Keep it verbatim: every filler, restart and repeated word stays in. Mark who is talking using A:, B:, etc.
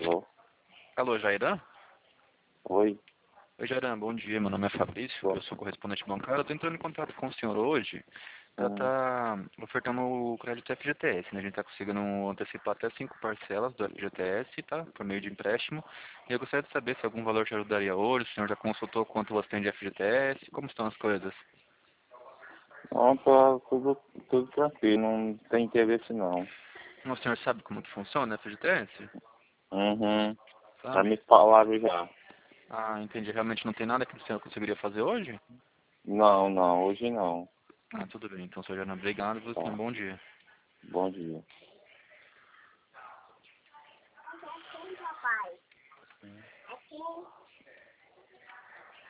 A: Alô?
B: Alô, Jairan?
A: Oi?
B: Oi, Jairan, bom dia. Meu nome é Fabrício,
A: Bom.
B: eu sou correspondente bancário. Eu estou entrando em contato com o senhor hoje para
A: Hum.
B: estar ofertando o crédito F G T S, né? A gente está conseguindo antecipar até cinco parcelas do F G T S, tá? Por meio de empréstimo. E eu gostaria de saber se algum valor te ajudaria hoje, se o senhor já consultou quanto você tem de F G T S, como estão as coisas?
A: Não, tá tudo, tudo tranquilo, não tem interesse não.
B: O senhor sabe como que funciona o F G T S?
A: Uhum. Já
B: Sabe?
A: me falaram já.
B: Ah, entendi. Realmente não tem nada que o senhor conseguiria fazer hoje?
A: Não, não, hoje não.
B: Ah, tudo bem. Então, senhor Jairan, obrigado. Você tenha um
A: Tá.
B: bom dia.
A: Bom dia.
C: Aqui, papai. Aqui.